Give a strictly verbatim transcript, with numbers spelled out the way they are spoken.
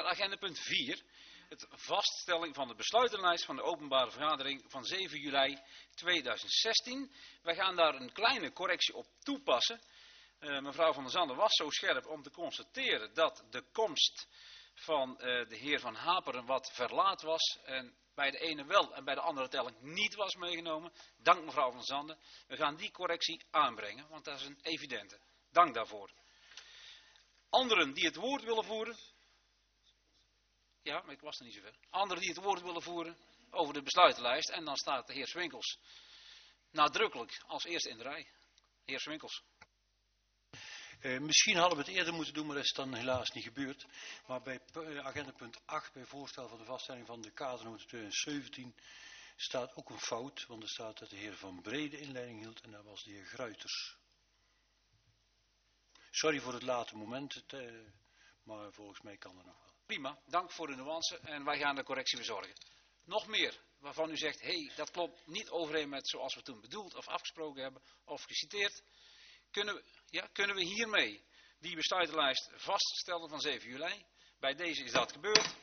agenda punt vier. Het vaststelling van de besluitenlijst van de openbare vergadering van zeven juli tweeduizend zestien. Wij gaan daar een kleine correctie op toepassen. Uh, mevrouw Van der Zanden was zo scherp om te constateren dat de komst van uh, de heer Van Haperen wat verlaat was. En bij de ene wel en bij de andere telling niet was meegenomen. Dank mevrouw Van der Zanden. We gaan die correctie aanbrengen, want dat is een evidente. Dank daarvoor. Anderen die het woord willen voeren. Ja, maar ik was er niet zover. Anderen die het woord willen voeren over de besluitenlijst. En dan staat de heer Swinkels nadrukkelijk als eerste in de rij. Heer Swinkels. Uh, misschien hadden we het eerder moeten doen, maar dat is dan helaas niet gebeurd. Maar bij uh, agenda punt acht, bij voorstel van de vaststelling van de kadernota tweeduizend zeventien, staat ook een fout. Want er staat dat de heer Van Brede inleiding hield en dat was de heer Gruiters. Sorry voor het late moment, uh, maar volgens mij kan er nog wel. Prima, dank voor de nuance en wij gaan de correctie verzorgen. Nog meer waarvan u zegt, hé, hey, dat klopt niet overeen met zoals we toen bedoeld of afgesproken hebben of geciteerd. Kunnen we, ja, kunnen we hiermee die besluitenlijst vaststellen van zeven juli? Bij deze is dat gebeurd.